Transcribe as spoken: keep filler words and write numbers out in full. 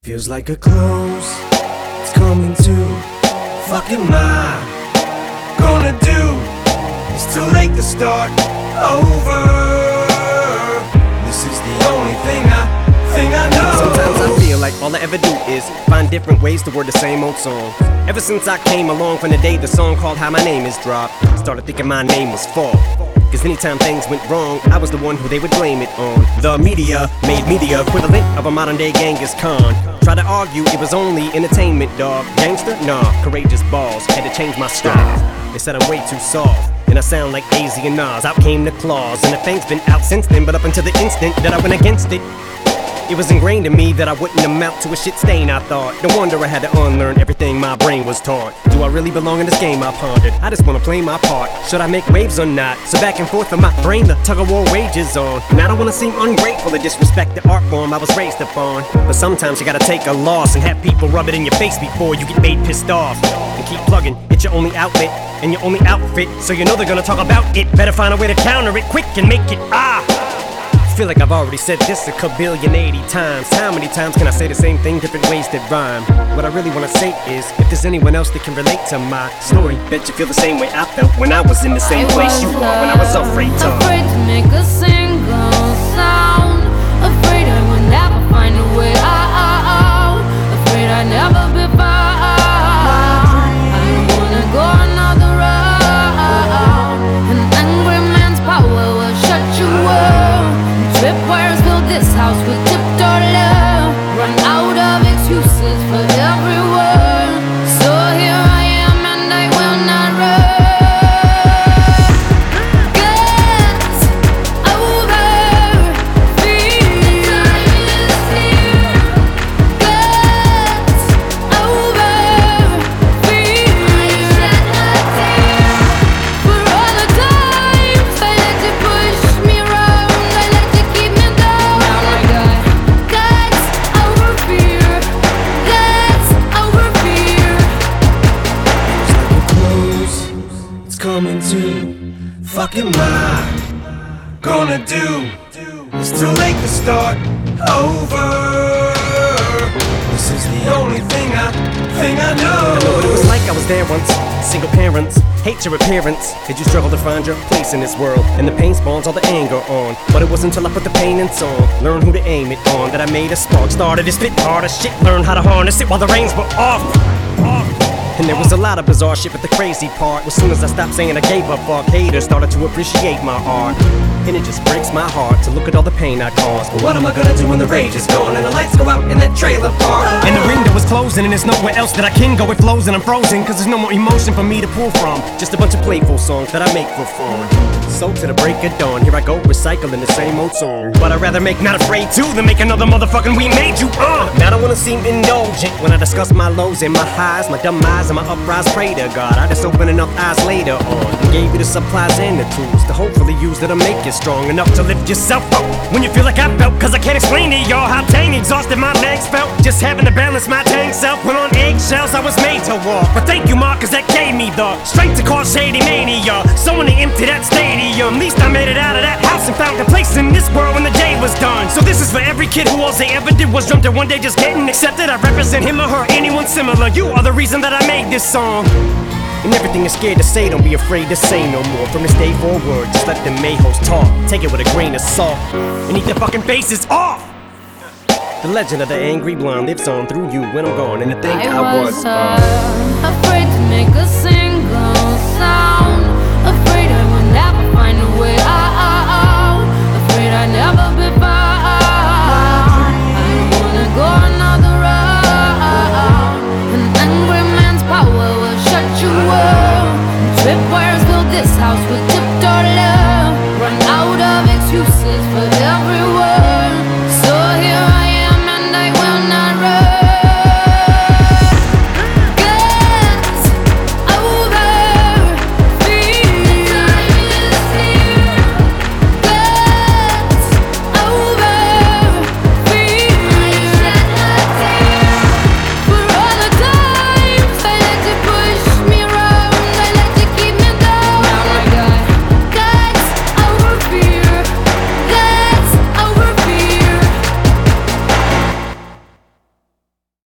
Feels like a close, it's coming to. Fuck am I gonna do? It's too late to start over. This is the only thing I, thing I know. Sometimes I feel like all I ever do is find different ways to word the same old song. Ever since I came along from the day the song called How My Name Is dropped, started thinking my name was Fall. Cause anytime things went wrong, I was the one who they would blame it on. The media made me the equivalent of a modern day Genghis Khan. Tried to argue it was only entertainment, dog. Gangster? Nah, courageous balls. Had to change my style. They said I'm way too soft, and I sound like A Z and Nas. Out came the claws, and the thing's been out since then. But up until the instant that I went against it, it was ingrained in me that I wouldn't amount to a shit stain, I thought. No wonder I had to unlearn everything my brain was taught. Do I really belong in this game, I pondered? I just wanna play my part. Should I make waves or not? So back and forth in my brain, the tug-of-war wages on. And I don't wanna seem ungrateful or disrespect the art form I was raised upon. But sometimes you gotta take a loss and have people rub it in your face before you get made pissed off. And keep plugging, it's your only outlet and your only outfit, so you know they're gonna talk about it. Better find a way to counter it quick and make it ah. I feel like I've already said this a kabillion eighty times. How many times can I say the same thing, different ways that rhyme? What I really wanna say is, if there's anyone else that can relate to my story, bet you feel the same way I felt when I was in the same place you are, when I was afraid to Afraid to make a single sound. Afraid I would never find a way out. Afraid I'd never be found. I don't wanna go another route. An angry man's power will shut you up. Tripwires build this house with tiptoe love. Run out of excuses for every word. So here I am and I will not run. Get over fear. Get over fear. For all the times I let you push me around, I let you keep me down. Now I got guts over fear. Guts over fear. Close, it's coming to. Fuck am I gonna do? It's too late to start over. This is the only thing I, thing I know. I know what it was like, I was there once. Single parents, hate your appearance. Did you struggle to find your place in this world? And the pain spawns all the anger on. But it wasn't until I put the pain in song, learned who to aim it on, that I made a spark. Started to spit harder shit, learned how to harness it while the reins were off. Off. And there was a lot of bizarre shit, but the crazy part was soon as I stopped saying I gave up, fuck haters started to appreciate my art. And it just breaks my heart to look at all the pain I caused. But what am I gonna do when the rage is gone and the lights go out in that trailer park? And the window is closing and there's nowhere else that I can go. It flows and I'm frozen, cause there's no more emotion for me to pull from. Just a bunch of playful songs that I make for fun. So to the break of dawn, here I go recycling the same old song. But I'd rather make Not Afraid to than make another motherfucking We Made You uh. Now I don't wanna seem indulgent when I discuss my lows and my highs, my dumb eyes and my uprise. Pray to God I just open enough eyes later on and gave you the supplies and the tools to hopefully use that'll make you strong enough to lift yourself up when you feel like I felt. Cause I can't explain to y'all how dang exhausted my legs felt just having to balance my dang self. When on eggshells I was made to walk. But thank you, Mark, cause that gave me the strength to cause shady mania. So when they empty that stadium, at least I made it out of that house and found a place in this world when the day was done. So this is for every kid who all they ever did was dreamt that one day just getting accepted. I represent him or her, anyone similar. You are the reason that I made this song. And everything you're scared to say, don't be afraid to say no more. From this day forward, just let the mayhoes talk. Take it with a grain of salt and eat their fucking faces off. The legend of the angry blonde lives on through you when I'm gone. And to think I, I was was uh, uh, afraid to make a single sound. Afraid I would never find a way out. Afraid I'd never be found. I don't wanna go another route. An angry man's power will shut you up. Tripwires build this house with